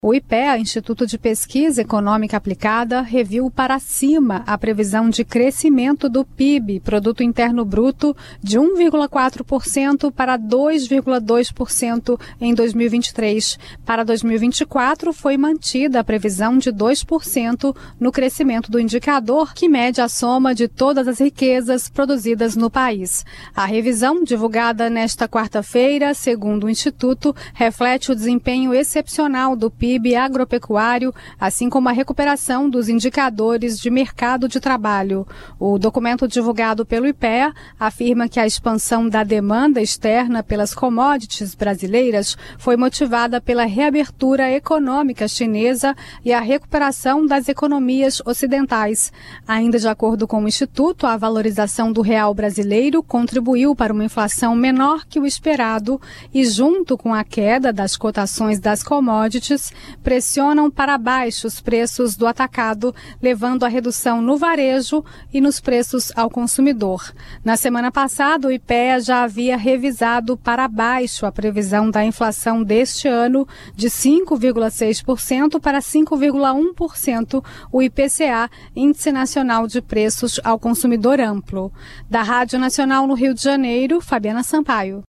O IPEA, Instituto de Pesquisa Econômica Aplicada, reviu para cima a previsão de crescimento do PIB, Produto Interno Bruto, de 1,4% para 2,2% em 2023. Para 2024, foi mantida a previsão de 2% no crescimento do indicador, que mede a soma de todas as riquezas produzidas no país. A revisão, divulgada nesta quarta-feira, segundo o Instituto, reflete o desempenho excepcional do PIB agropecuário, assim como a recuperação dos indicadores de mercado de trabalho. O documento divulgado pelo IPEA afirma que a expansão da demanda externa pelas commodities brasileiras foi motivada pela reabertura econômica chinesa e a recuperação das economias ocidentais. Ainda de acordo com o Instituto, a valorização do real brasileiro contribuiu para uma inflação menor que o esperado e, junto com a queda das cotações das commodities, pressionam para baixo os preços do atacado, levando à redução no varejo e nos preços ao consumidor. Na semana passada, o IPEA já havia revisado para baixo a previsão da inflação deste ano de 5,6% para 5,1%, o IPCA, Índice Nacional de Preços ao Consumidor Amplo. Da Rádio Nacional no Rio de Janeiro, Fabiana Sampaio.